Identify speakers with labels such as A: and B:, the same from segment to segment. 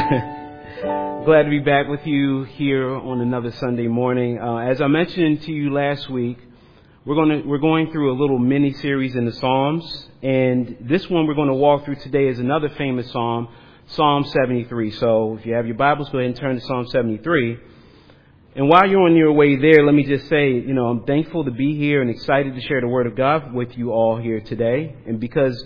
A: Glad to be back with you here on another Sunday morning. As I mentioned to you last week, we're going through a little mini series in the Psalms, and this one we're going to walk through today is another famous psalm, Psalm 73. So if you have your Bibles, go ahead and turn to Psalm 73. And while you're on your way there, let me just say, I'm thankful to be here and excited to share the Word of God with you all here today, and because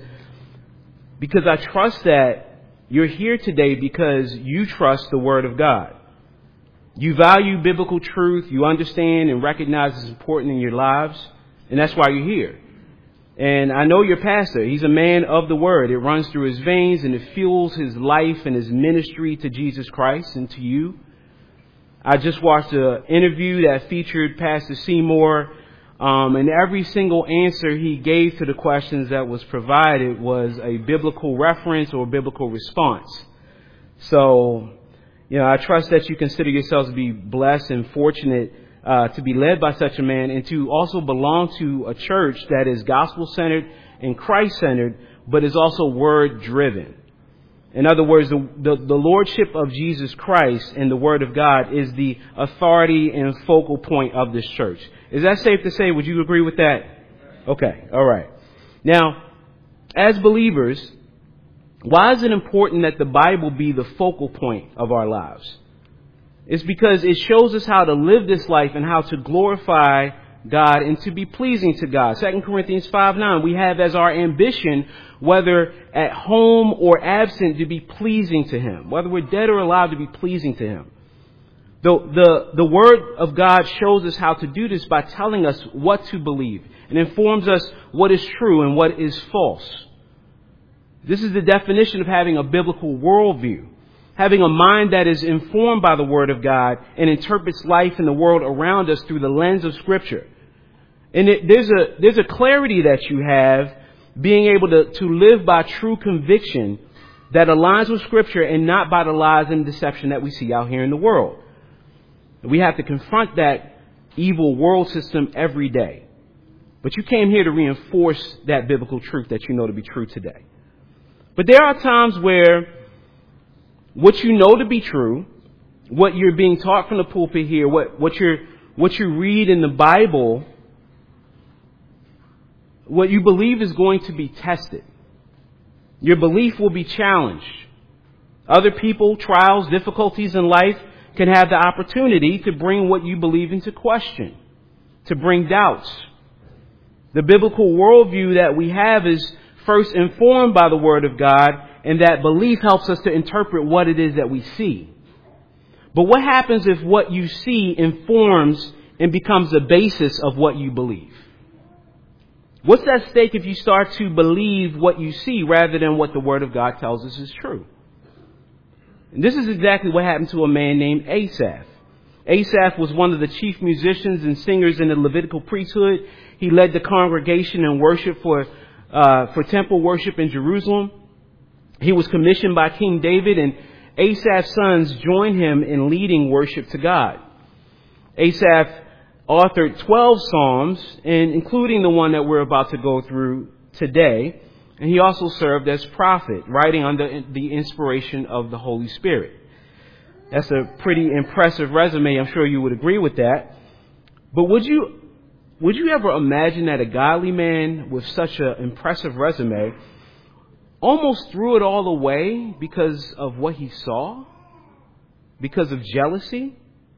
A: I trust that you're here today because you trust the Word of God. You value biblical truth. You understand and recognize it's important in your lives. And that's why you're here. And I know your pastor. He's a man of the Word. It runs through his veins and it fuels his life and his ministry to Jesus Christ and to you. I just watched an interview that featured Pastor Seymour. And every single answer he gave to the questions that was provided was a biblical reference or biblical response. So, I trust that you consider yourselves to be blessed and fortunate to be led by such a man and to also belong to a church that is gospel-centered and Christ-centered, but is also word-driven. In other words, the lordship of Jesus Christ and the Word of God is the authority and focal point of this church. Is that safe to say? Would you agree with that? Okay. All right. Now, as believers, why is it important that the Bible be the focal point of our lives? It's because it shows us how to live this life and how to glorify God and to be pleasing to God. 2 Corinthians 5:9, we have as our ambition, whether at home or absent, to be pleasing to Him. Whether we're dead or alive, to be pleasing to Him. The Word of God shows us how to do this by telling us what to believe. It informs us what is true and what is false. This is the definition of having a biblical worldview. Having a mind that is informed by the Word of God and interprets life and the world around us through the lens of Scripture. And there's a clarity that you have being able to live by true conviction that aligns with Scripture and not by the lies and deception that we see out here in the world. We have to confront that evil world system every day. But you came here to reinforce that biblical truth that you know to be true today. But there are times where what you know to be true, what you're being taught from the pulpit here, what you read in the Bible, what you believe is going to be tested. Your belief will be challenged. Other people, trials, difficulties in life can have the opportunity to bring what you believe into question, to bring doubts. The biblical worldview that we have is first informed by the Word of God, and that belief helps us to interpret what it is that we see. But what happens if what you see informs and becomes the basis of what you believe? What's at stake if you start to believe what you see rather than what the Word of God tells us is true? And this is exactly what happened to a man named Asaph. Asaph was one of the chief musicians and singers in the Levitical priesthood. He led the congregation in worship for temple worship in Jerusalem. He was commissioned by King David, and Asaph's sons joined him in leading worship to God. Asaph authored 12 psalms, and including the one that we're about to go through today. And he also served as prophet, writing under the inspiration of the Holy Spirit. That's a pretty impressive resume. I'm sure you would agree with that. But would you ever imagine that a godly man with such an impressive resume almost threw it all away because of what he saw? Because of jealousy?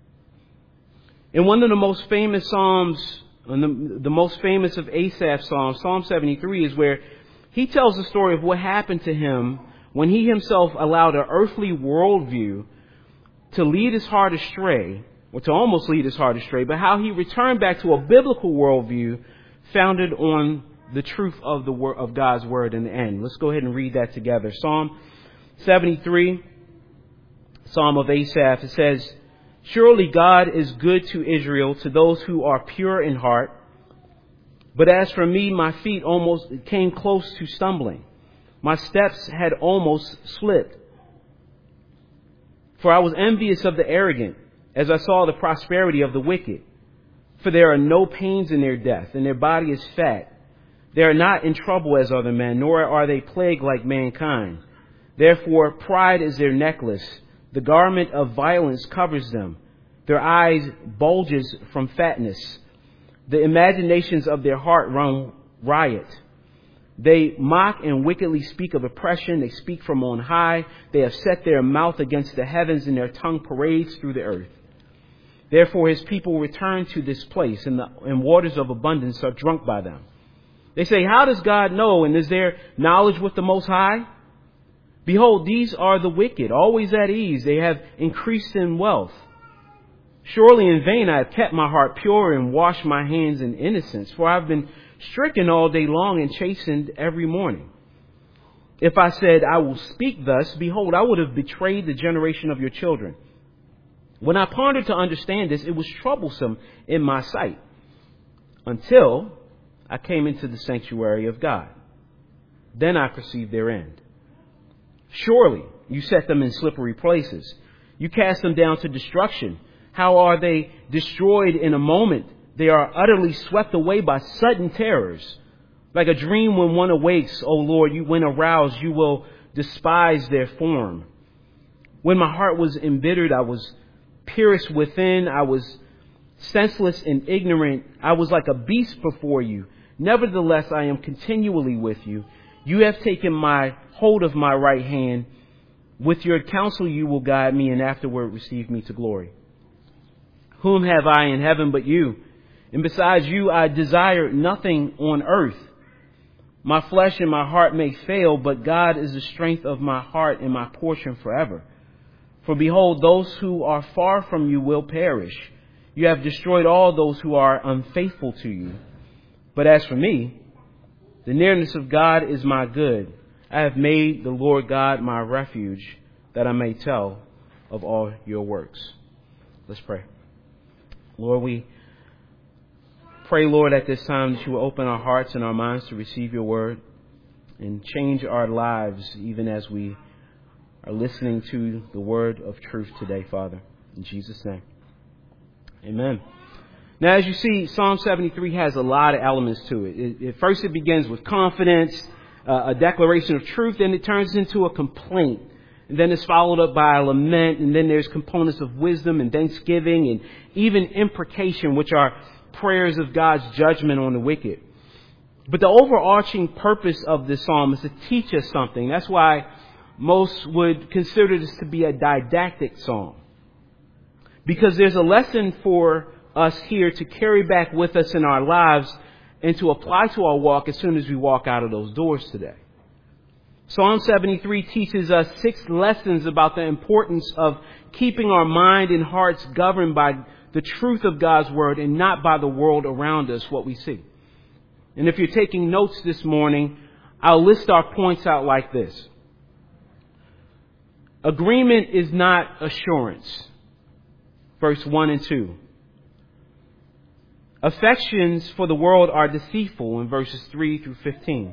A: In one of the most famous psalms, the most famous of Asaph's psalms, Psalm 73, is where he tells the story of what happened to him when he himself allowed an earthly worldview to lead his heart astray, or to almost lead his heart astray, but how he returned back to a biblical worldview founded on the truth of of God's Word in the end. Let's go ahead and read that together. Psalm 73, Psalm of Asaph, it says, "Surely God is good to Israel, to those who are pure in heart. But as for me, my feet almost came close to stumbling. My steps had almost slipped. For I was envious of the arrogant, as I saw the prosperity of the wicked. For there are no pains in their death, and their body is fat. They are not in trouble as other men, nor are they plagued like mankind. Therefore, pride is their necklace. The garment of violence covers them. Their eyes bulges from fatness. The imaginations of their heart run riot. They mock and wickedly speak of oppression. They speak from on high. They have set their mouth against the heavens, and their tongue parades through the earth. Therefore his people return to this place, and waters of abundance are drunk by them. They say, how does God know? And is there knowledge with the Most High? Behold, these are the wicked, always at ease. They have increased in wealth. Surely in vain I have kept my heart pure and washed my hands in innocence, for I have been stricken all day long and chastened every morning. If I said, I will speak thus, behold, I would have betrayed the generation of your children. When I pondered to understand this, it was troublesome in my sight, until I came into the sanctuary of God. Then I perceived their end. Surely you set them in slippery places. You cast them down to destruction. How are they destroyed in a moment? They are utterly swept away by sudden terrors. Like a dream when one awakes, O Lord, when aroused, you will despise their form. When my heart was embittered, I was pierced within. I was senseless and ignorant. I was like a beast before you. Nevertheless, I am continually with you. You have taken my hold of my right hand. With your counsel you will guide me, and afterward receive me to glory. Whom have I in heaven but you? And besides you, I desire nothing on earth. My flesh and my heart may fail, but God is the strength of my heart and my portion forever. For behold, those who are far from you will perish. You have destroyed all those who are unfaithful to you. But as for me, the nearness of God is my good. I have made the Lord God my refuge, that I may tell of all your works. Let's pray. Lord, we pray, Lord, at this time that you will open our hearts and our minds to receive your word and change our lives even as we are listening to the word of truth today, Father. In Jesus' name. Amen. Now, as you see, Psalm 73 has a lot of elements to it. First, it begins with confidence, a declaration of truth, then it turns into a complaint. And then it's followed up by a lament, and then there's components of wisdom and thanksgiving and even imprecation, which are prayers of God's judgment on the wicked. But the overarching purpose of this psalm is to teach us something. That's why most would consider this to be a didactic psalm. Because there's a lesson for us here to carry back with us in our lives and to apply to our walk as soon as we walk out of those doors today. Psalm 73 teaches us 6 lessons about the importance of keeping our mind and hearts governed by the truth of God's word and not by the world around us, what we see. And if you're taking notes this morning, I'll list our points out like this. Agreement is not assurance. Verse 1 and 2. Affections for the world are deceitful in verses 3 through 15.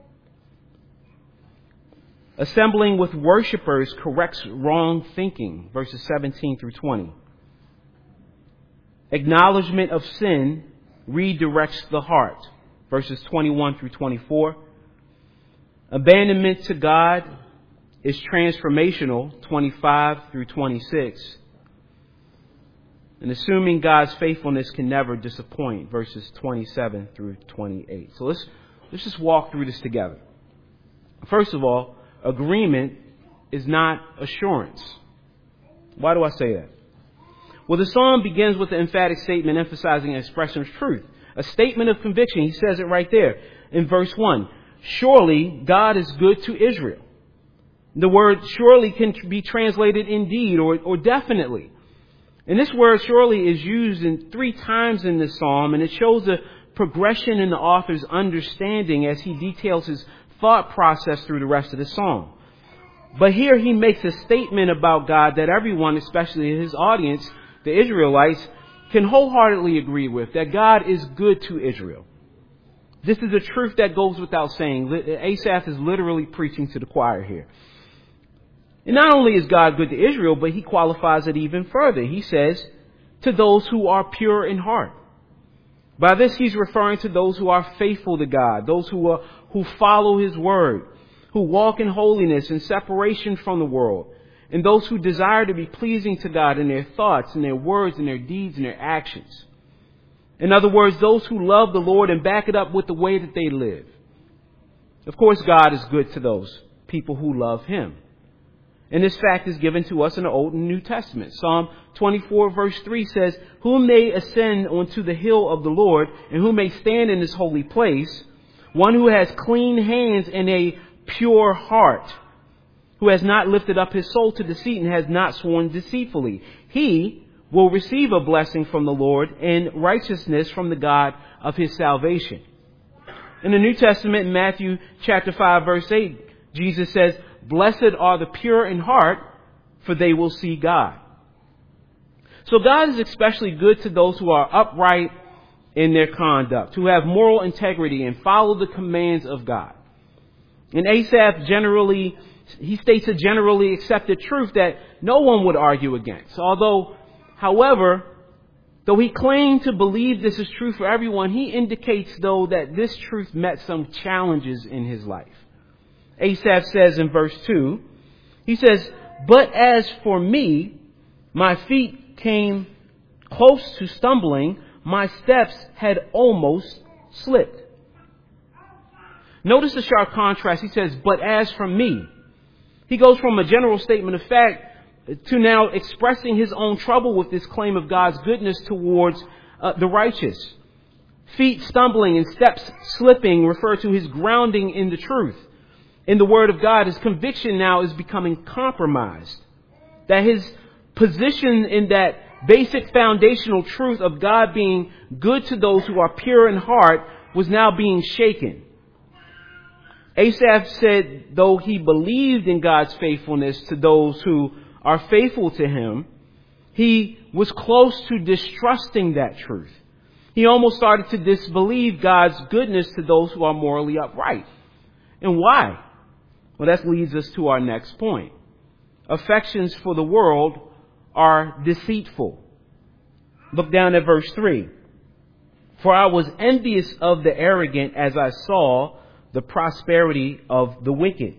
A: Assembling with worshipers corrects wrong thinking, verses 17 through 20. Acknowledgement of sin redirects the heart, verses 21 through 24. Abandonment to God is transformational, 25 through 26. And assuming God's faithfulness can never disappoint, verses 27 through 28. So let's just walk through this together. First of all, agreement is not assurance. Why do I say that? Well, the psalm begins with an emphatic statement emphasizing an expression of truth, a statement of conviction. He says it right there in verse 1. Surely God is good to Israel. The word surely can be translated indeed or definitely. And this word surely is used in 3 times in this psalm, and it shows a progression in the author's understanding as he details his thought process through the rest of the psalm. But here he makes a statement about God that everyone, especially his audience, the Israelites, can wholeheartedly agree with, that God is good to Israel. This is a truth that goes without saying. Asaph is literally preaching to the choir here. And not only is God good to Israel, but he qualifies it even further. He says, to those who are pure in heart. By this, he's referring to those who are faithful to God, those who follow his word, who walk in holiness and separation from the world. and those who desire to be pleasing to God in their thoughts, in their words, in their deeds, and their actions. In other words, those who love the Lord and back it up with the way that they live. Of course, God is good to those people who love Him. And this fact is given to us in the Old and New Testament. Psalm 24 verse 3 says, "Who may ascend onto the hill of the Lord, and who may stand in His holy place? One who has clean hands and a pure heart, who has not lifted up his soul to deceit and has not sworn deceitfully. He will receive a blessing from the Lord and righteousness from the God of his salvation." In the New Testament, in Matthew chapter 5 verse 8, Jesus says, "Blessed are the pure in heart, for they will see God." So God is especially good to those who are upright in their conduct, who have moral integrity and follow the commands of God. And Asaph he states a generally accepted truth that no one would argue against. However, though he claimed to believe this is true for everyone, he indicates, though, that this truth met some challenges in his life. Asaph says in verse 2, he says, "But as for me, my feet came close to stumbling. My steps had almost slipped." Notice the sharp contrast. He says, "But as for me." He goes from a general statement of fact to now expressing his own trouble with this claim of God's goodness towards the righteous. Feet stumbling and steps slipping refer to his grounding in the truth. In the Word of God, his conviction now is becoming compromised. That his position in that basic foundational truth of God being good to those who are pure in heart was now being shaken. Asaph said, though he believed in God's faithfulness to those who are faithful to him, he was close to distrusting that truth. He almost started to disbelieve God's goodness to those who are morally upright. And why? Well, that leads us to our next point. Affections for the world are deceitful. Look down at verse 3. "For I was envious of the arrogant as I saw the prosperity of the wicked."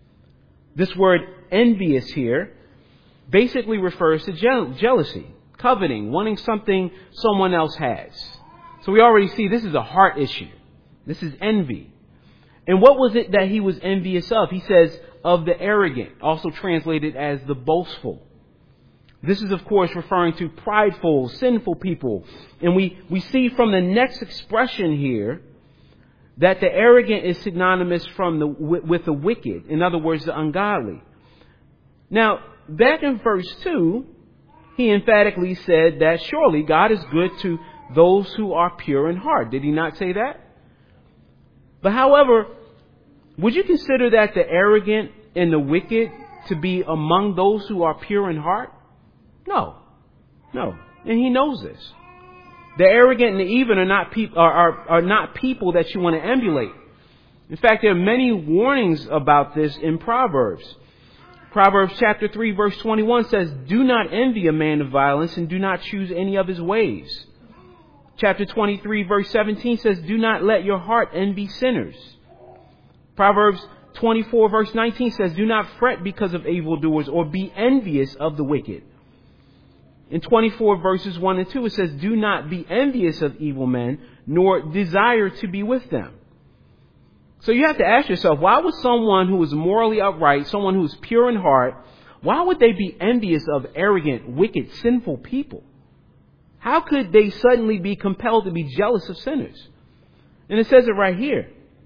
A: This word envious here basically refers to jealousy, coveting, wanting something someone else has. So we already see this is a heart issue. This is envy. And what was it that he was envious of? He says, of the arrogant, also translated as the boastful. This is, of course, referring to prideful, sinful people. And we see from the next expression here that the arrogant is synonymous with the wicked. In other words, the ungodly. Now, back in verse 2, he emphatically said that surely God is good to those who are pure in heart. Did he not say that? But however, would you consider that the arrogant and the wicked to be among those who are pure in heart? No. And he knows this. The arrogant and the even are not people that you want to emulate. In fact, there are many warnings about this in Proverbs. Proverbs chapter 3 verse 21 says, "Do not envy a man of violence and do not choose any of his ways." Chapter 23 verse 17 says, "Do not let your heart envy sinners." Proverbs 24 verse 19 says, "Do not fret because of evildoers or be envious of the wicked." In 24 verses 1 and 2 it says, "Do not be envious of evil men, nor desire to be with them." So you have to ask yourself, why would someone who is morally upright, someone who is pure in heart, why would they be envious of arrogant, wicked, sinful people? How could they suddenly be compelled to be jealous of sinners? And it says it right here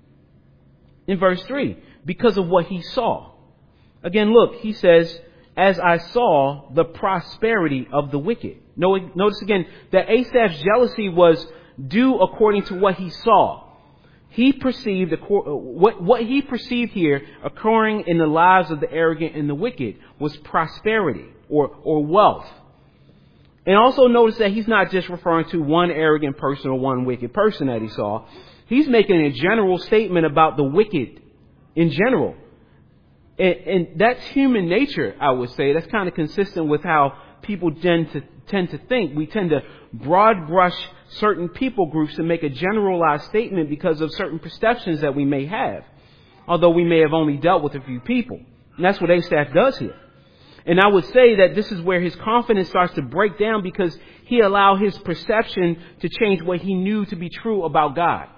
A: in verse 3, because of what he saw. Again, look, he says, "As I saw the prosperity of the wicked." Notice again that Asaph's jealousy was due according to what he saw. He perceived what he perceived here occurring in the lives of the arrogant and the wicked was prosperity or wealth. And also notice that he's not just referring to one arrogant person or one wicked person that he saw. He's making a general statement about the wicked in general. And that's human nature, I would say. That's kind of consistent with how people tend to think. We tend to broad brush certain people groups and make a generalized statement because of certain perceptions that we may have, although we may have only dealt with a few people. And that's what Asaph does here. And I would say that this is where his confidence starts to break down because he allowed his perception to change what he knew to be true about God.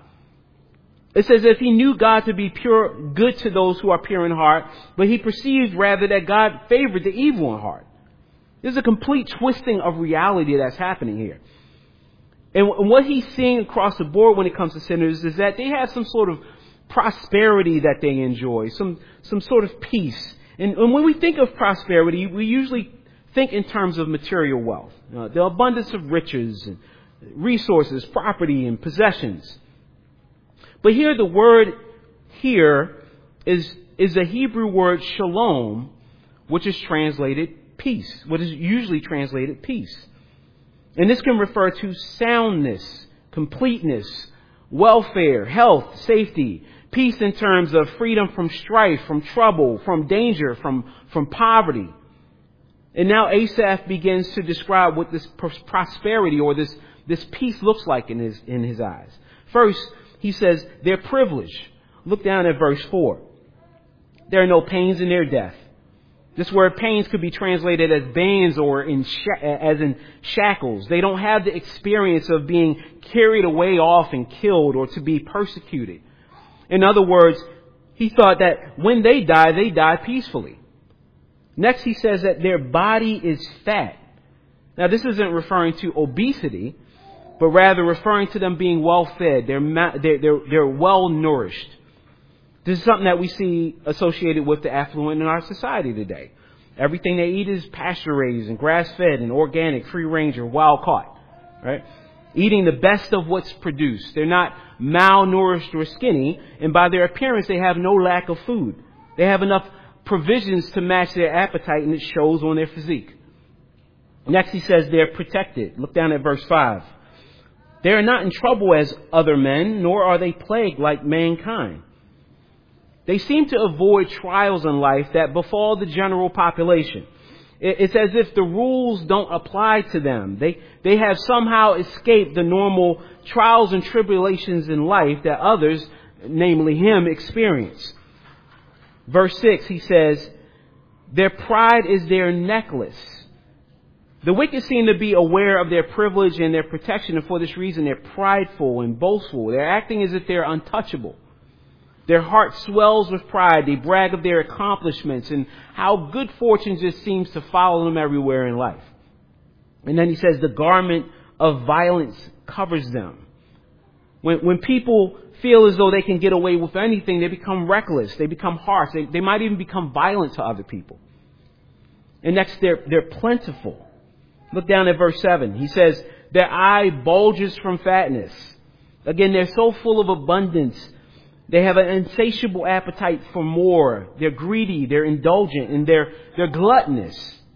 A: It says if he knew God to be pure, good to those who are pure in heart, but he perceived rather that God favored the evil in heart. There's a complete twisting of reality that's happening here. And what he's seeing across the board when it comes to sinners is that they have some sort of prosperity that they enjoy, some sort of peace. And when we think of prosperity, we usually think in terms of material wealth, the abundance of riches, and resources, property, and possessions. But here the word here is a Hebrew word shalom, which is translated peace, what is usually translated peace. And this can refer to soundness, completeness, welfare, health, safety, peace in terms of freedom from strife, from trouble, from danger, from poverty. And now Asaph begins to describe what this prosperity or this peace looks like in his eyes. First, he says they're privileged. Look down at verse 4. There are no pains in their death. This word pains could be translated as bands or as in shackles. They don't have the experience of being carried away off and killed or to be persecuted. In other words, he thought that when they die peacefully. Next, he says that their body is fat. Now, this isn't referring to obesity, but rather referring to them being well fed. They're well nourished. This is something that we see associated with the affluent in our society today. Everything they eat is pasture raised and grass fed and organic, free range or wild caught, right? Eating the best of what's produced. They're not malnourished or skinny, and by their appearance, they have no lack of food. They have enough provisions to match their appetite, and it shows on their physique. Next, he says they're protected. Look down at verse 5. They are not in trouble as other men, nor are they plagued like mankind. They seem to avoid trials in life that befall the general population. It's as if the rules don't apply to them. They have somehow escaped the normal trials and tribulations in life that others, namely him, experience. Verse 6, he says, their pride is their necklace. The wicked seem to be aware of their privilege and their protection, and for this reason they're prideful and boastful. They're acting as if they're untouchable. Their heart swells with pride. They brag of their accomplishments and how good fortune just seems to follow them everywhere in life. And then he says the garment of violence covers them. When people feel as though they can get away with anything, they become reckless. They become harsh. They might even become violent to other people. And next, they're plentiful. Look down at verse 7. He says their eye bulges from fatness. Again, they're so full of abundance. They have an insatiable appetite for more. They're greedy, they're indulgent, and they're gluttonous.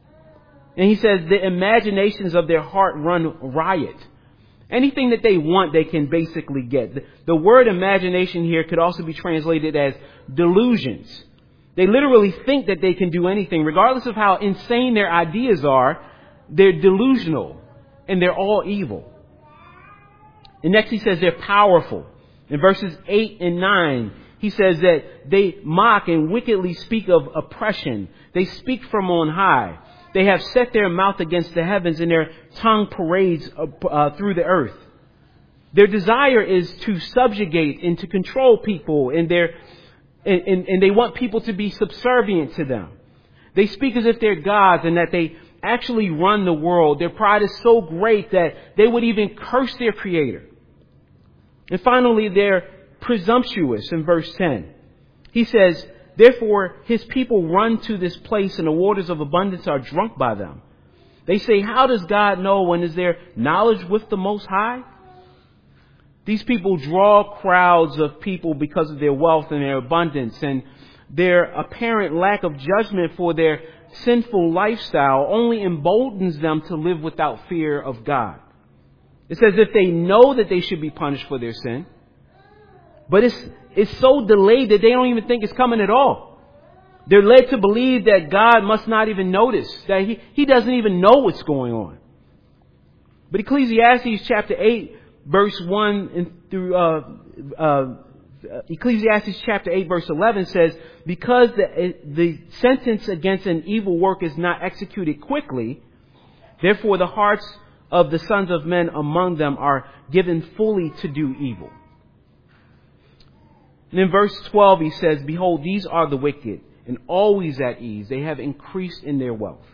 A: And he says the imaginations of their heart run riot. Anything that they want, they can basically get. The word imagination here could also be translated as delusions. They literally think that they can do anything. Regardless of how insane their ideas are, they're delusional, and they're all evil. And next he says they're powerful. In verses 8 and 9, he says that they mock and wickedly speak of oppression. They speak from on high. They have set their mouth against the heavens, and their tongue parades through the earth. Their desire is to subjugate and to control people, and they want people to be subservient to them. They speak as if they're gods and that they actually run the world. Their pride is so great that they would even curse their Creator. And finally, they're presumptuous in verse 10. He says, therefore, his people run to this place and the waters of abundance are drunk by them. They say, how does God know, and is there knowledge with the Most High? These people draw crowds of people because of their wealth and their abundance and their apparent lack of judgment for their sinful lifestyle only emboldens them to live without fear of God. It's as if they know that they should be punished for their sin, but it's so delayed that they don't even think it's coming at all. They're led to believe that God must not even notice, that He doesn't even know what's going on. But Ecclesiastes chapter 8, verse 1 through Ecclesiastes chapter 8 verse 11 says, because the sentence against an evil work is not executed quickly, therefore the hearts of the sons of men among them are given fully to do evil. And in verse 12 he says, behold, these are the wicked, and always at ease. They have increased in their wealth.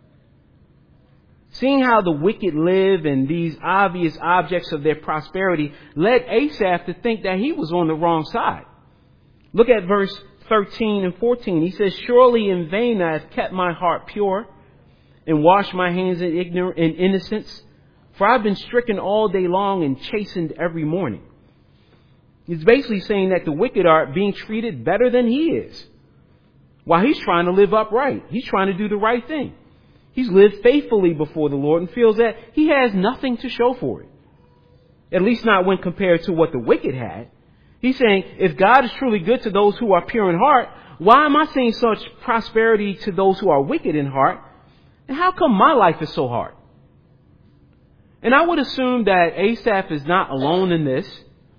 A: Seeing how the wicked live and these obvious objects of their prosperity led Asaph to think that he was on the wrong side. Look at verse 13 and 14. He says, surely in vain I have kept my heart pure and washed my hands in innocence, for I've been stricken all day long and chastened every morning. He's basically saying that the wicked are being treated better than he is, while he's trying to live upright. He's trying to do the right thing. He's lived faithfully before the Lord and feels that he has nothing to show for it. At least not when compared to what the wicked had. He's saying, if God is truly good to those who are pure in heart, why am I seeing such prosperity to those who are wicked in heart? And how come my life is so hard? And I would assume that Asaph is not alone in this.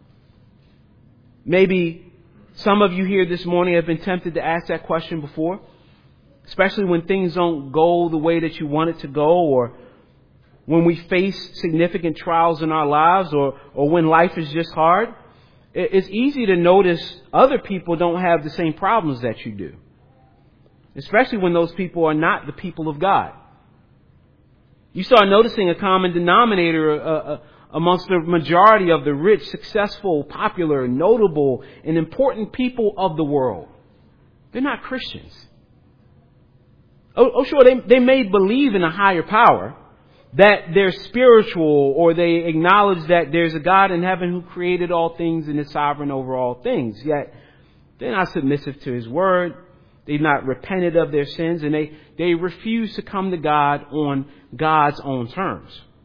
A: Maybe some of you here this morning have been tempted to ask that question before, especially when things don't go the way that you want it to go, or when we face significant trials in our lives, or when life is just hard. It's easy to notice other people don't have the same problems that you do, especially when those people are not the people of God. You start noticing a common denominator amongst the majority of the rich, successful, popular, notable, and important people of the world. They're not Christians. Oh, sure, they may believe in a higher power, that they're spiritual, or they acknowledge that there's a God in heaven who created all things and is sovereign over all things. Yet they're not submissive to His word. They've not repented of their sins, and they refuse to come to God on God's own terms.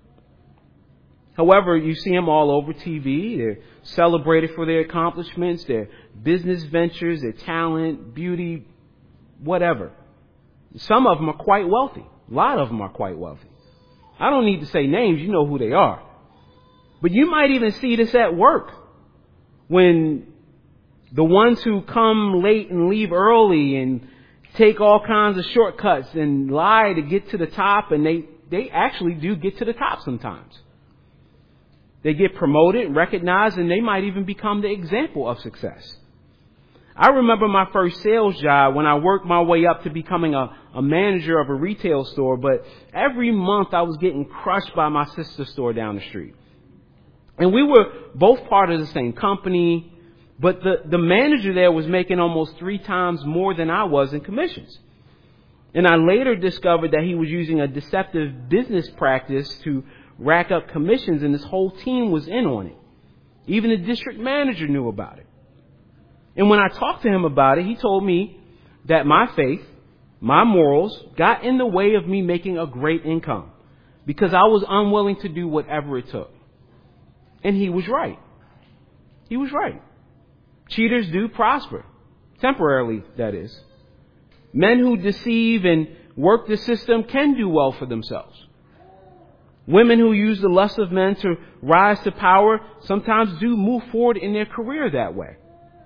A: However, you see them all over TV. They're celebrated for their accomplishments, their business ventures, their talent, beauty, whatever. Some of them are quite wealthy. A lot of them are quite wealthy. I don't need to say names. You know who they are. But you might even see this at work, when the ones who come late and leave early and take all kinds of shortcuts and lie to get to the top, and they actually do get to the top sometimes. They get promoted, recognized, and they might even become the example of success. I remember my first sales job when I worked my way up to becoming a manager of a retail store, but every month I was getting crushed by my sister store down the street. And we were both part of the same company, but the manager there was making almost 3 times more than I was in commissions. And I later discovered that he was using a deceptive business practice to rack up commissions, and his whole team was in on it. Even the district manager knew about it. And when I talked to him about it, he told me that my faith, my morals, got in the way of me making a great income because I was unwilling to do whatever it took. And he was right. He was right. Cheaters do prosper. Temporarily, that is. Men who deceive and work the system can do well for themselves. Women who use the lust of men to rise to power sometimes do move forward in their career that way.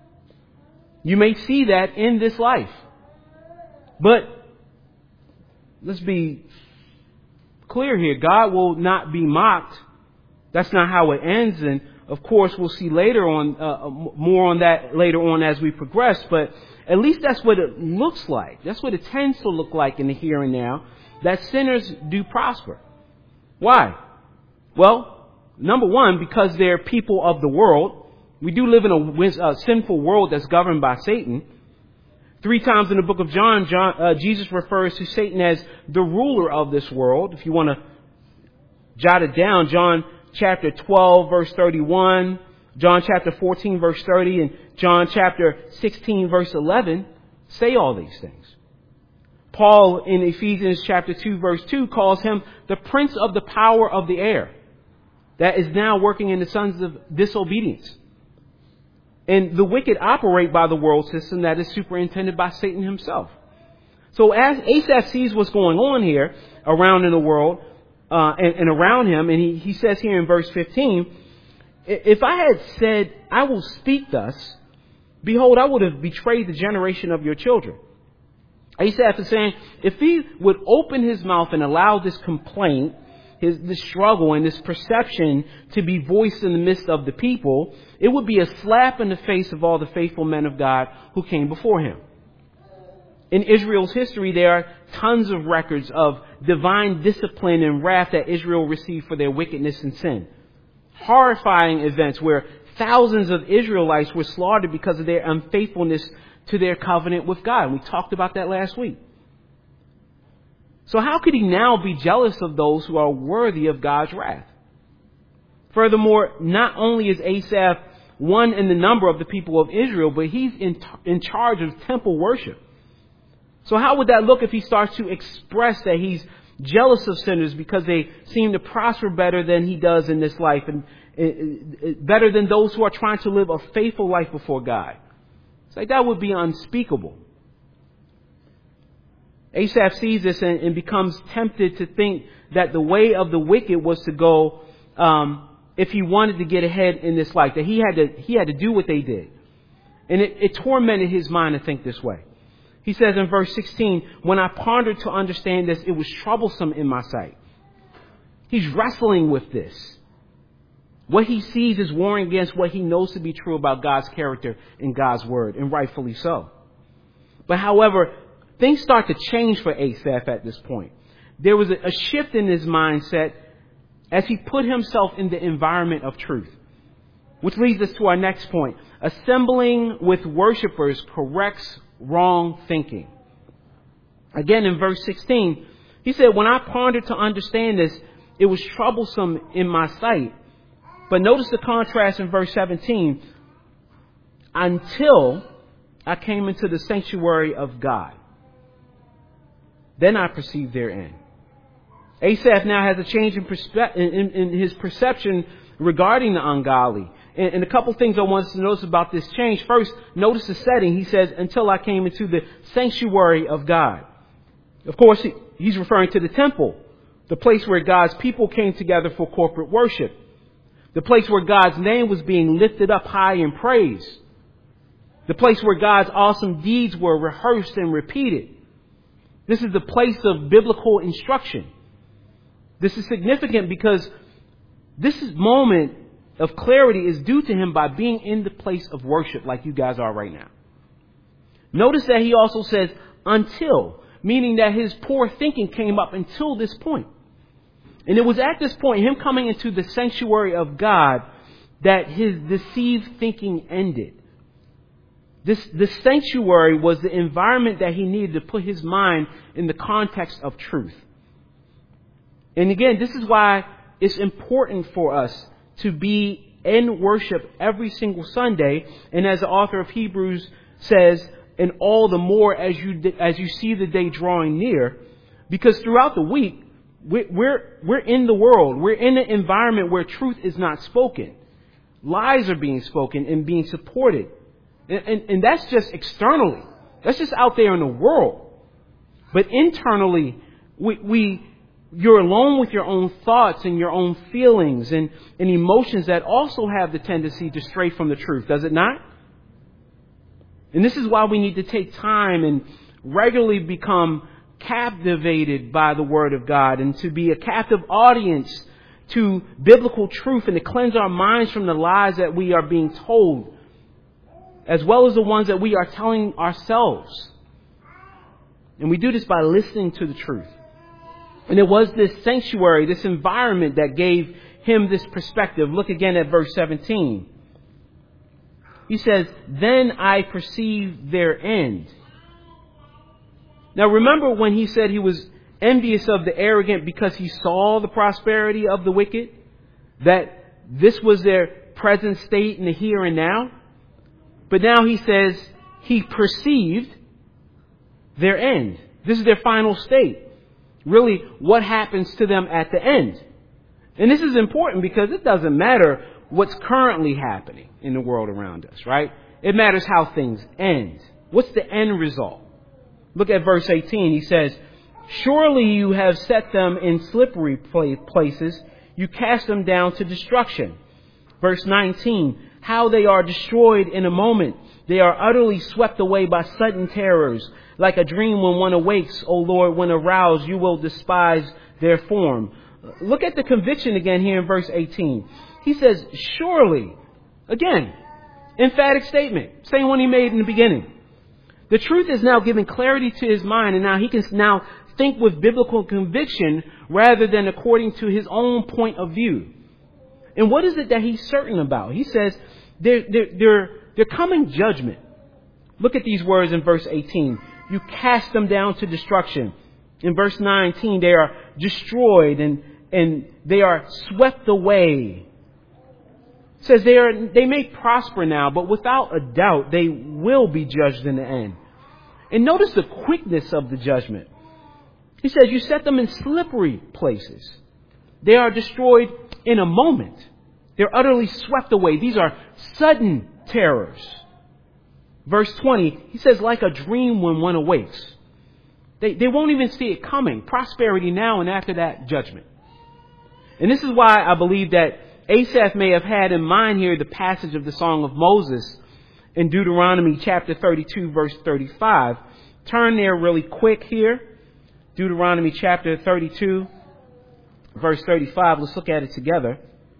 A: You may see that in this life. But let's be clear here. God will not be mocked. That's not how it ends. And of course, we'll see later on, more on that later on as we progress. But at least that's what it looks like. That's what it tends to look like in the here and now, that sinners do prosper. Why? Well, number one, because they're people of the world. We do live in a sinful world that's governed by Satan. 3 times in the book of John, Jesus refers to Satan as the ruler of this world. If you want to jot it down, John chapter 12, verse 31, John chapter 14, verse 30, and John chapter 16, verse 11 say all these things. Paul in Ephesians chapter 2, verse 2 calls him the prince of the power of the air that is now working in the sons of disobedience. And the wicked operate by the world system that is superintended by Satan himself. So as Asaph sees what's going on here around in the world and around him, and he says here in verse 15, if I had said, I will speak thus, Behold, I would have betrayed the generation of your children. Asaph is saying, if he would open his mouth and allow this complaint, this struggle and this perception to be voiced in the midst of the people, it would be a slap in the face of all the faithful men of God who came before him. In Israel's history, there are tons of records of divine discipline and wrath that Israel received for their wickedness and sin. Horrifying events where thousands of Israelites were slaughtered because of their unfaithfulness to their covenant with God. And we talked about that last week. So how could he now be jealous of those who are worthy of God's wrath? Furthermore, not only is Asaph one in the number of the people of Israel, but he's in charge of temple worship. So how would that look if he starts to express that he's jealous of sinners because they seem to prosper better than he does in this life, and better than those who are trying to live a faithful life before God? It's like that would be unspeakable. Asaph sees this and becomes tempted to think that the way of the wicked was to go, if he wanted to get ahead in this life, that he had to do what they did. And it tormented his mind to think this way. He says in verse 16, when I pondered to understand this, it was troublesome in my sight. He's wrestling with this. What he sees is warring against what he knows to be true about God's character and God's word, and rightfully so. But however, things start to change for Asaph at this point. There was a shift in his mindset as he put himself in the environment of truth. Which leads us to our next point. Assembling with worshipers corrects wrong thinking. Again, in verse 16, he said, when I pondered to understand this, it was troublesome in my sight. But notice the contrast in verse 17. Until I came into the sanctuary of God, then I perceived their end. Asaph now has a change in his perception regarding the ungodly. And a couple things I want us to notice about this change. First, notice the setting. He says, until I came into the sanctuary of God. Of course, he's referring to the temple, the place where God's people came together for corporate worship, the place where God's name was being lifted up high in praise, the place where God's awesome deeds were rehearsed and repeated. This is the place of biblical instruction. This is significant because this moment of clarity is due to him by being in the place of worship like you guys are right now. Notice that he also says until, meaning that his poor thinking came up until this point. And it was at this point, him coming into the sanctuary of God, that his deceived thinking ended. This sanctuary was the environment that he needed to put his mind in the context of truth. And again, this is why it's important for us to be in worship every single Sunday. And as the author of Hebrews says, and all the more as you see the day drawing near, because throughout the week, we're in the world. We're in an environment where truth is not spoken. Lies are being spoken and being supported. And that's just externally. That's just out there in the world. But internally, you're alone with your own thoughts and your own feelings and emotions that also have the tendency to stray from the truth, does it not? And this is why we need to take time and regularly become captivated by the Word of God and to be a captive audience to biblical truth and to cleanse our minds from the lies that we are being told, as well as the ones that we are telling ourselves. And we do this by listening to the truth. And it was this sanctuary, this environment that gave him this perspective. Look again at verse 17. He says, then I perceived their end. Now remember when he said he was envious of the arrogant because he saw the prosperity of the wicked? That this was their present state in the here and now? But now he says he perceived their end. This is their final state. Really, what happens to them at the end. And this is important because it doesn't matter what's currently happening in the world around us, right? It matters how things end. What's the end result? Look at verse 18. He says, surely you have set them in slippery places. You cast them down to destruction. Verse 19, how they are destroyed in a moment. They are utterly swept away by sudden terrors. Like a dream when one awakes, O Lord, when aroused, you will despise their form. Look at the conviction again here in verse 18. He says, surely, again, emphatic statement, same one he made in the beginning. The truth is now giving clarity to his mind, and now he can now think with biblical conviction rather than according to his own point of view. And what is it that he's certain about? He says, they're coming judgment. Look at these words in verse 18. You cast them down to destruction. In verse 19, they are destroyed and they are swept away. It says they may prosper now, but without a doubt, they will be judged in the end. And notice the quickness of the judgment. He says, you set them in slippery places. They are destroyed in a moment. They're utterly swept away. These are sudden terrors. Verse 20, he says, like a dream when one awakes. They won't even see it coming. Prosperity now and after that, judgment. And this is why I believe that Asaph may have had in mind here the passage of the Song of Moses in Deuteronomy chapter 32, verse 35. Turn there really quick here. Deuteronomy chapter 32, verse 35. Let's look at it together.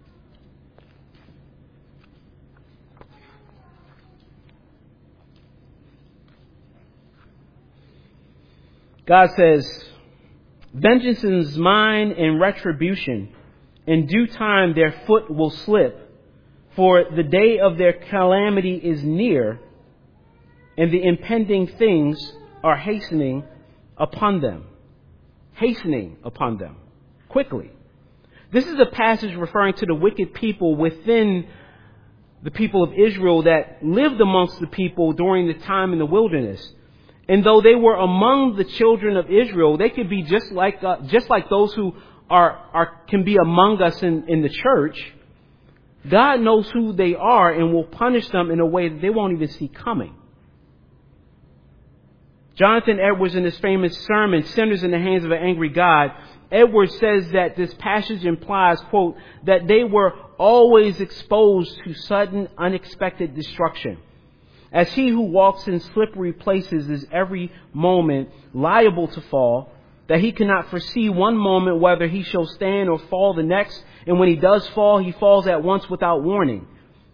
A: God says, vengeance is mine and retribution. In due time their foot will slip, for the day of their calamity is near, and the impending things are hastening upon them. Hastening upon them. Quickly. This is a passage referring to the wicked people within the people of Israel that lived amongst the people during the time in the wilderness. And though they were among the children of Israel, they could be just like those who can be among us in the church. God knows who they are and will punish them in a way that they won't even see coming. Jonathan Edwards, in his famous sermon, Sinners in the Hands of an Angry God, Edwards says that this passage implies, quote, that they were always exposed to sudden, unexpected destruction. As he who walks in slippery places is every moment liable to fall, that he cannot foresee one moment whether he shall stand or fall the next, and when he does fall, he falls at once without warning.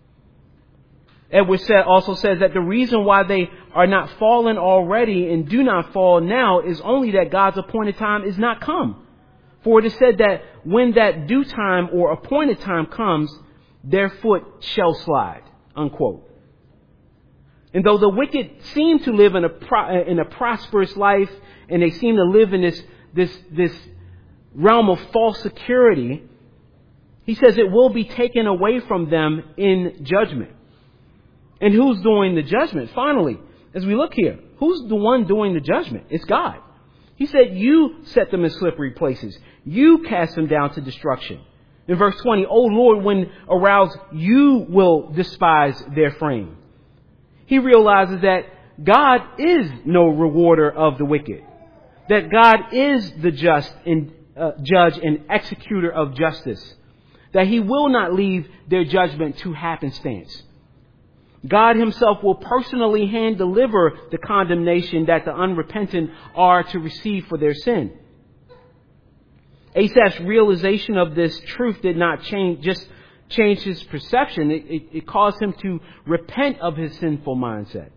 A: Edwards also says that the reason why they are not fallen already and do not fall now is only that God's appointed time is not come. For it is said that when that due time or appointed time comes, their foot shall slide, unquote. And though the wicked seem to live in a prosperous life, and they seem to live in this realm of false security, he says it will be taken away from them in judgment. And who's doing the judgment? Finally, as we look here, who's the one doing the judgment? It's God. He said, you set them in slippery places. You cast them down to destruction. In verse 20, O Lord, when aroused, you will despise their frame. He realizes that God is no rewarder of the wicked. That God is the just and judge and executor of justice. That he will not leave their judgment to happenstance. God himself will personally hand deliver the condemnation that the unrepentant are to receive for their sin. Asaph's realization of this truth did not change his perception. It caused him to repent of his sinful mindset.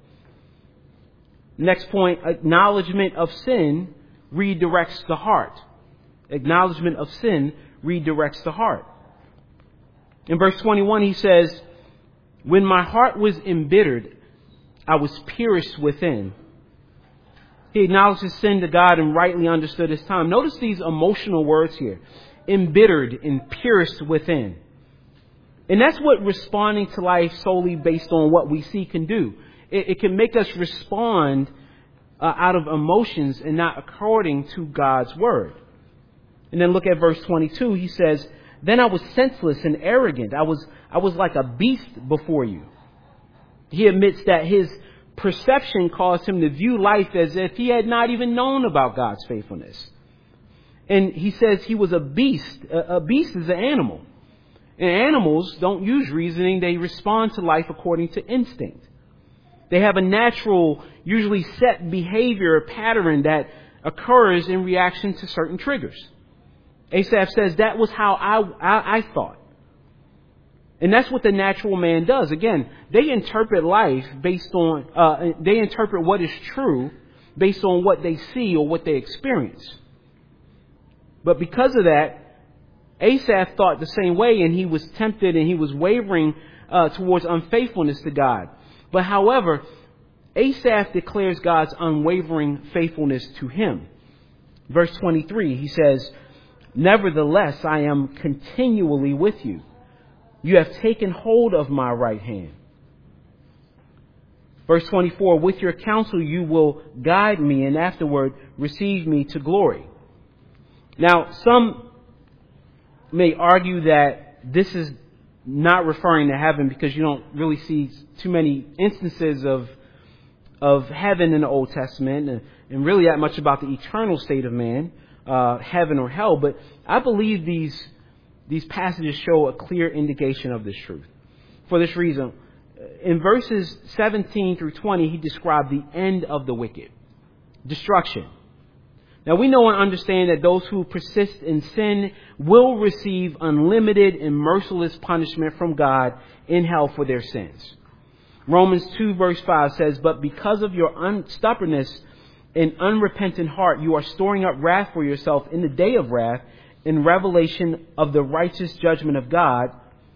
A: Next point, acknowledgement of sin redirects the heart. Acknowledgement of sin redirects the heart. In verse 21, he says, when my heart was embittered, I was pierced within. He acknowledged his sin to God and rightly understood his time. Notice these emotional words here. Embittered and pierced within. And that's what responding to life solely based on what we see can do. It can make us respond out of emotions and not according to God's word. And then look at verse 22. He says, then I was senseless and arrogant. I was like a beast before you. He admits that his perception caused him to view life as if he had not even known about God's faithfulness. And he says he was a beast. A beast is an animal. And animals don't use reasoning. They respond to life according to instinct. They have a natural, usually set behavior pattern that occurs in reaction to certain triggers. Asaph says, that was how I thought. And that's what the natural man does. Again, they interpret life based on, they interpret what is true based on what they see or what they experience. But because of that, Asaph thought the same way, and he was tempted and he was wavering towards unfaithfulness to God. But however, Asaph declares God's unwavering faithfulness to him. Verse 23, he says, "Nevertheless, I am continually with you. You have taken hold of my right hand." Verse 24, "With your counsel you will guide me, and afterward receive me to glory." Now, some may argue that this is not referring to heaven because you don't really see too many instances of heaven in the Old Testament and really that much about the eternal state of man, heaven or hell. But I believe these passages show a clear indication of this truth. For this reason, in verses 17 through 20, he described the end of the wicked, destruction. Now, we know and understand that those who persist in sin will receive unlimited and merciless punishment from God in hell for their sins. Romans 2 verse 5 says, "But because of your stubbornness and unrepentant heart, you are storing up wrath for yourself in the day of wrath, in revelation of the righteous judgment of God."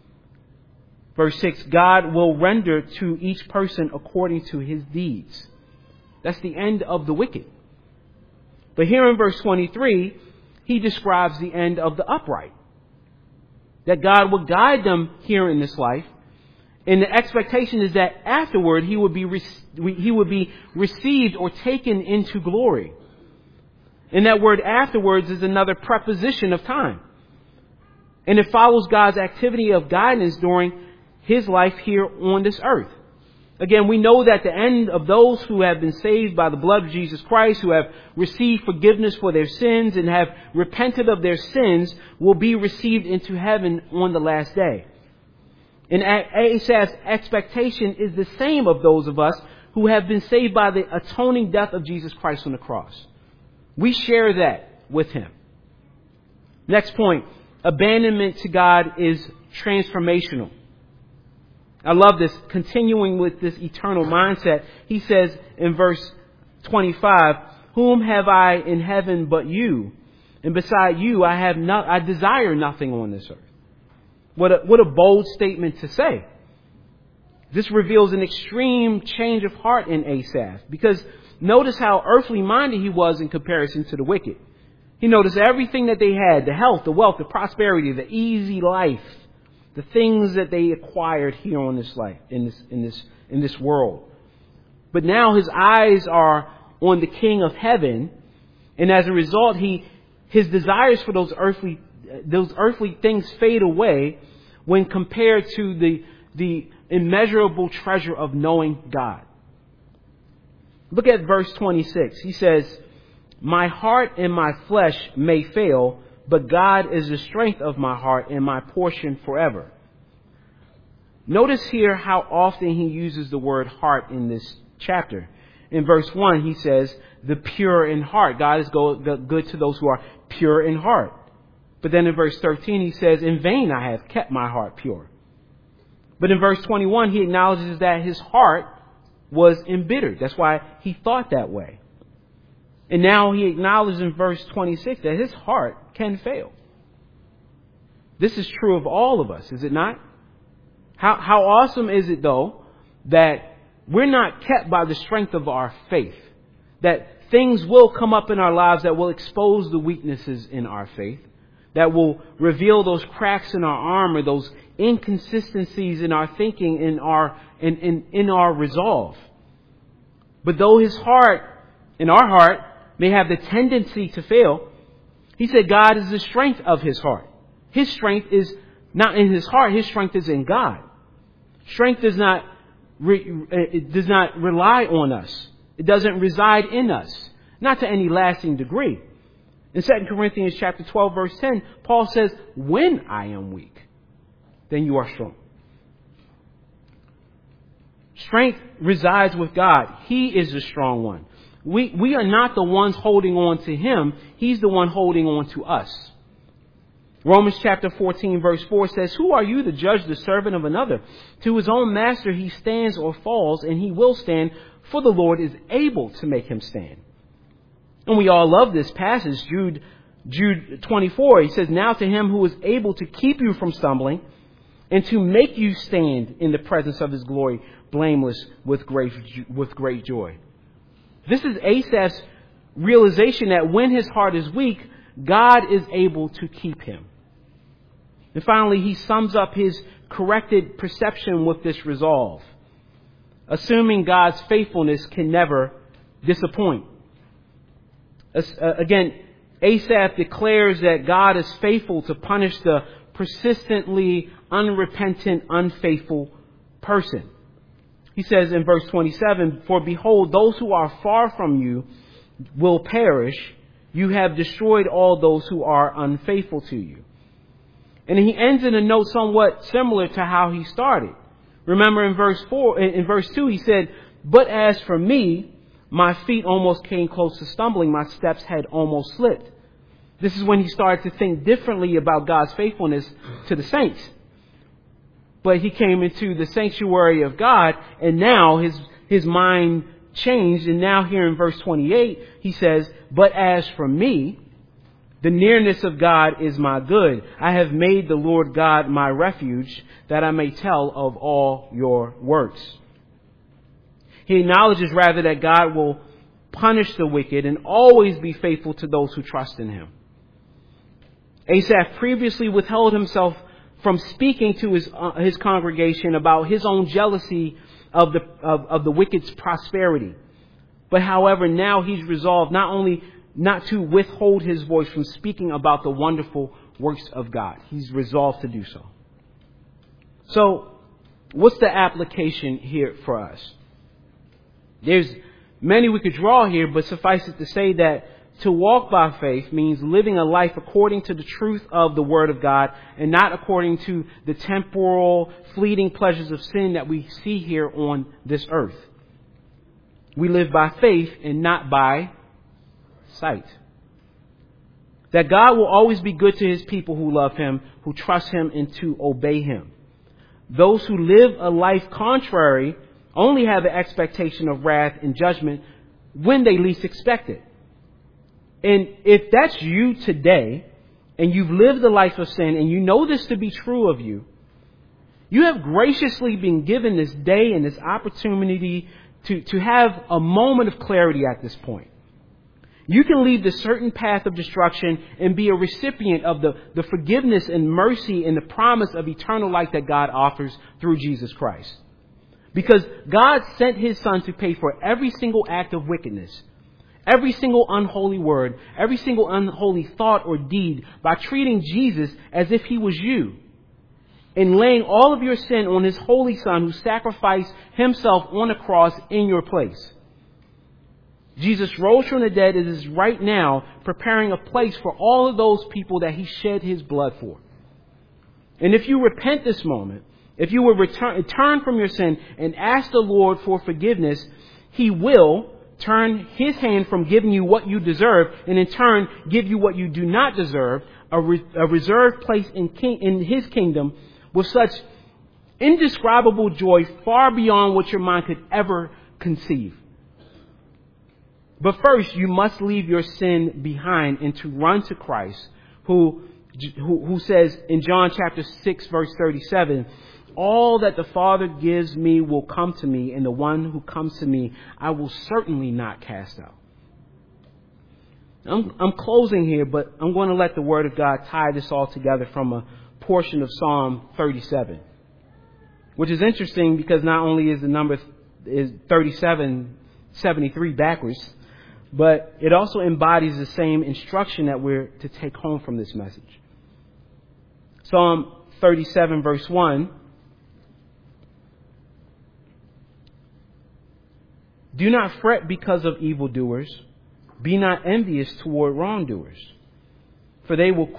A: Verse 6, "God will render to each person according to his deeds." That's the end of the wicked. But here in verse 23, he describes the end of the upright. That God will guide them here in this life. And the expectation is that afterward he would be received or taken into glory. And that word afterwards is another preposition of time. And it follows God's activity of guidance during his life here on this earth. Again, we know that the end of those who have been saved by the blood of Jesus Christ, who have received forgiveness for their sins and have repented of their sins, will be received into heaven on the last day. And Asaph's expectation is the same of those of us who have been saved by the atoning death of Jesus Christ on the cross. We share that with him. Next point, abandonment to God is transformational. I love this. Continuing with this eternal mindset, he says in verse 25, "Whom have I in heaven but you? And beside you, I desire nothing on this earth." What a bold statement to say. This reveals an extreme change of heart in Asaph, because notice how earthly minded he was in comparison to the wicked. He noticed everything that they had, the health, the wealth, the prosperity, the easy life, the things that they acquired here on this life, in this world. But now his eyes are on the King of Heaven, and as a result, his desires for those earthly things fade away when compared to the immeasurable treasure of knowing God. Look at verse 26. He says, "My heart and my flesh may fail, but God is the strength of my heart and my portion forever." Notice here how often he uses the word heart in this chapter. In verse 1, he says, "the pure in heart." God is good to those who are pure in heart. But then in verse 13, he says, "In vain I have kept my heart pure." But in verse 21, he acknowledges that his heart was embittered. That's why he thought that way. And now he acknowledges in verse 26 that his heart can fail. This is true of all of us, is it not? How awesome is it, though, that we're not kept by the strength of our faith, that things will come up in our lives that will expose the weaknesses in our faith, that will reveal those cracks in our armor, those inconsistencies in our thinking, in our resolve. But though his heart, in our heart, may have the tendency to fail, he said God is the strength of his heart. His strength is not in his heart. His strength is in God. Strength does not rely on us. It doesn't reside in us, not to any lasting degree. In 2 Corinthians chapter 12, verse 10, Paul says, "When I am weak, then you are strong." Strength resides with God. He is the strong one. We are not the ones holding on to Him. He's the one holding on to us. Romans chapter 14 verse 4 says, "Who are you to judge the servant of another? To his own master he stands or falls, and he will stand, for the Lord is able to make him stand." And we all love this passage. Jude 24, he says, "Now to him who is able to keep you from stumbling and to make you stand in the presence of his glory, blameless with great joy." This is Asaph's realization that when his heart is weak, God is able to keep him. And finally, he sums up his corrected perception with this resolve. Assuming God's faithfulness can never disappoint. Again, Asaph declares that God is faithful to punish the persistently unrepentant, unfaithful person. He says in verse 27, "For behold, those who are far from you will perish. You have destroyed all those who are unfaithful to you." And he ends in a note somewhat similar to how he started. Remember in verse 2, he said, "But as for me, my feet almost came close to stumbling. My steps had almost slipped." This is when he started to think differently about God's faithfulness to the saints. But he came into the sanctuary of God, and now his mind changed. And now here in verse 28, he says, "But as for me, the nearness of God is my good. I have made the Lord God my refuge, that I may tell of all your works." He acknowledges rather that God will punish the wicked and always be faithful to those who trust in Him. Asaph previously withheld himself from speaking to his congregation about his own jealousy of the wicked's prosperity. But however, now he's resolved not only not to withhold his voice from speaking about the wonderful works of God. He's resolved to do so. So, what's the application here for us? There's many we could draw here, but suffice it to say that to walk by faith means living a life according to the truth of the Word of God and not according to the temporal, fleeting pleasures of sin that we see here on this earth. We live by faith and not by sight. That God will always be good to His people who love Him, who trust Him, and to obey Him. Those who live a life contrary only have an expectation of wrath and judgment when they least expect it. And if that's you today, and you've lived a life of sin, and you know this to be true of you, you have graciously been given this day and this opportunity to have a moment of clarity at this point. You can leave the certain path of destruction and be a recipient of the forgiveness and mercy and the promise of eternal life that God offers through Jesus Christ. Because God sent His Son to pay for every single act of wickedness, every single unholy word, every single unholy thought or deed by treating Jesus as if He was you and laying all of your sin on His holy Son who sacrificed Himself on the cross in your place. Jesus rose from the dead and is right now preparing a place for all of those people that He shed His blood for. And if you repent this moment, if you will turn from your sin and ask the Lord for forgiveness, He will turn His hand from giving you what you deserve and in turn give you what you do not deserve, a reserved place in His kingdom with such indescribable joy far beyond what your mind could ever conceive. But first, you must leave your sin behind and to run to Christ, who says in John chapter 6, verse 37, "All that the Father gives me will come to me, and the one who comes to me I will certainly not cast out." I'm closing here, but I'm going to let the Word of God tie this all together from a portion of Psalm 37, which is interesting because not only is the number is 37, 73 backwards, but it also embodies the same instruction that we're to take home from this message. Psalm 37, verse 1. "Do not fret because of evildoers. Be not envious toward wrongdoers. For they will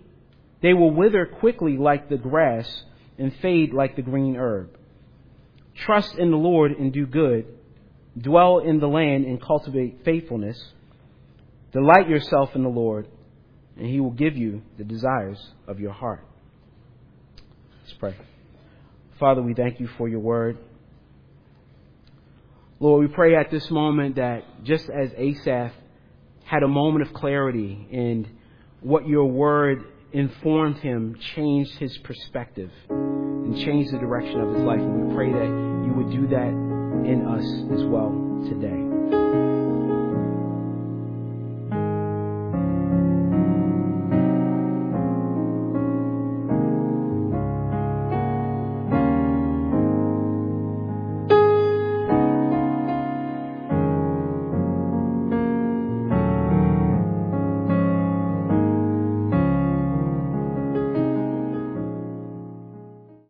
A: wither quickly like the grass and fade like the green herb. Trust in the Lord and do good. Dwell in the land and cultivate faithfulness. Delight yourself in the Lord, and He will give you the desires of your heart. Let's pray. Father, we thank you for your word. Lord, we pray at this moment that just as Asaph had a moment of clarity and what your word informed him changed his perspective and changed the direction of his life. And we pray that you would do that in us as well today.